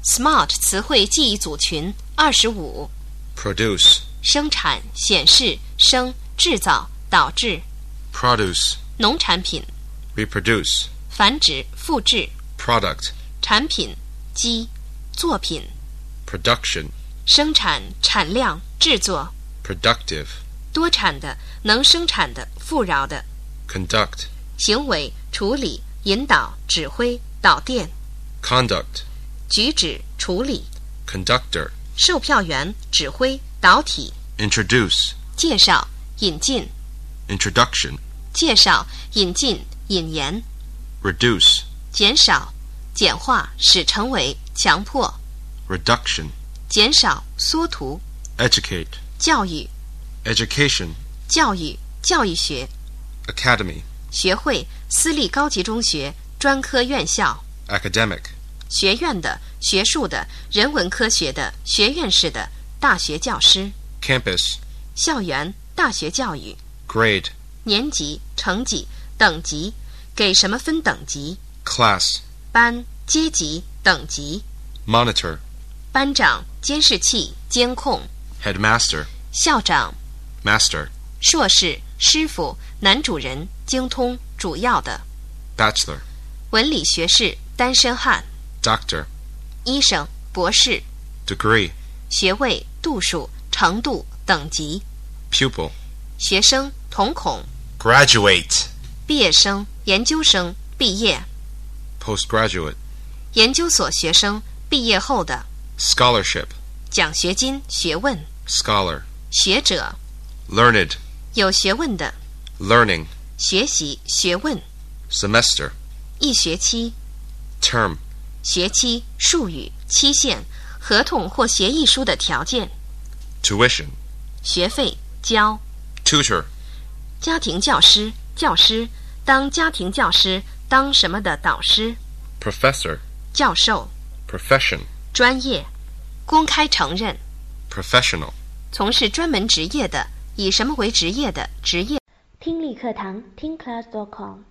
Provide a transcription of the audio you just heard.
Smart 词汇记忆组群25。 Produce. 生产、显示、生、制造、导致。 Produce. 农产品。 Reproduce. 繁殖、复制。 Product. 产品、机、作品。 Production. 生产、产量、制作。 Productive. 多产的、能生产的、富饶的。 Conduct. 行为、处理、引导、指挥、导电。 Conduct. 举止、处理。 Conductor. 售票员、指挥、导体。 Introduce. 介绍、引进。 Introduction. 介绍、引进、引言。 Reduce. 减少、简化、使成为、强迫。 Reduction. 减少、缩图。 Educate. 教育。 Education. 教育、教育学。 Academy. 学会、私立高级中学、专科院校。 Academic. 学院的、学术的、人文科学的、学院式的、大学教师。 Campus. 校园、大学教育。 Grade. 年级、成绩、等级，给什么分等级。 Class. 班、阶级、等级。 Monitor. 班长、监视器、监控。 Headmaster. 校长。 Master. 硕士、师傅、男主人、精通、主要的。 Bachelor. 文理学士、单身汉。 Doctor. 医生、博士。 Degree. 学位、度数、程度、等级。 Pupil. 学生、瞳孔。 Graduate. 毕业生、研究生、毕业。 Postgraduate. 研究所学生，毕业后的。 Scholarship. 奖学金、学问。 Scholar. 学者。 Learned. 有学问的。 Learning. 学习、学问。 Semester. 一学期。 Term. 学期、术语、期限、合同或协议书的条件。 Tuition. 学费、交。 Tutor. 家庭教师、教师，当家庭教师，当什么的导师。 Professor. 教授。 Profession. 专业。公开承认。 Professional. 从事专门职业的，以什么为职业的职业。 听力课堂听class.com